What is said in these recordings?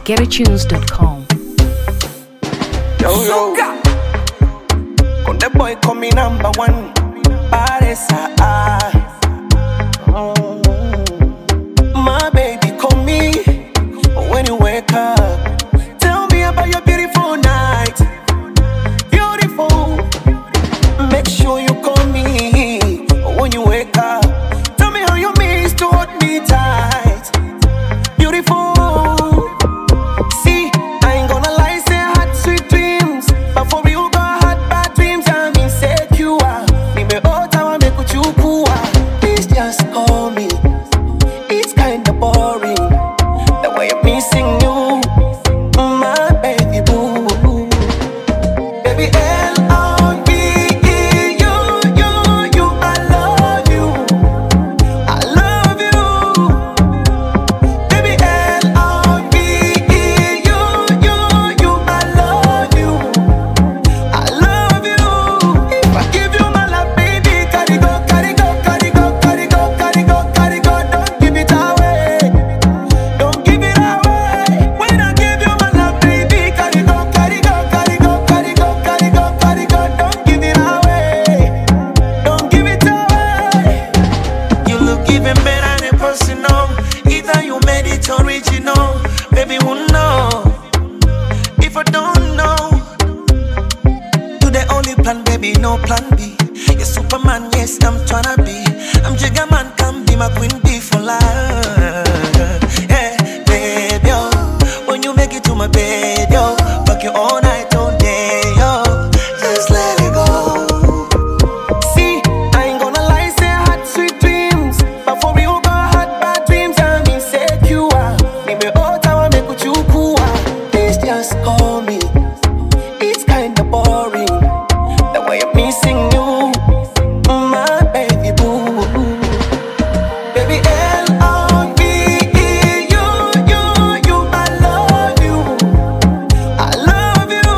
www.getatunes.com. Yo, con the boy call me number one. Paresa, my baby call me when you wake up. Tell me about your beautiful night. Beautiful. Make sure you call me when you wake up. Tell me how you miss to hold me tight. Beautiful. See, I ain't gonna lie, say I had sweet dreams, but for real got had bad dreams. I'm insecure. Please just call me. It's kinda boring the way I'm missing you, my baby boo. Baby L-O-V-E, you, I love you. I love you. Baby L-O-V-E, you, I love you. I love you. If I give you my love, baby, carry go, carry go, carry go, carry go, carry go, carry go. Don't give it away. Don't give it away. When I give you my love, baby, carry go, carry go, carry go, carry go, carry go, carry go. Don't give it away. Don't give it away. You look even better than personal. Either you made it original, baby, who know? If I don't know, you the only plan, baby, no plan B. You're Superman, yes, I'm tryna be. I'm Jigga Man, come be my queen bee for life. Yeah, baby, oh, when you make it to my bed, yo, fuck you all night, all day, yo, just let it go. See, I ain't gonna lie, say I had sweet dreams, but for real got had bad dreams. I'm insecure. Maybe all time I make with you cool. Please just call me. It's kinda boring the way I'm missing you, my baby boo. Baby L-O-V-E, you, I love you. I love you.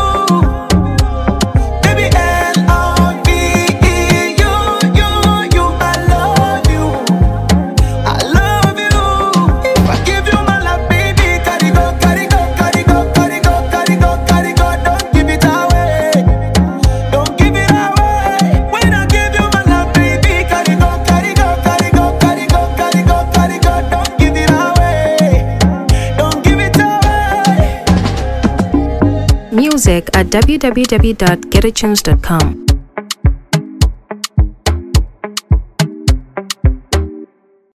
Baby L-O-V-E, you, I love you. I love you. If I give you my love, baby, carry go, carry go, carry go, carry go, carry go, carry go. Don't give it away. Don't give it away. When I give you my love, baby, carry go, carry go, carry go, carry go, carry go, carry go. Don't give it away. Don't give it away. Music at www.getatunes.com.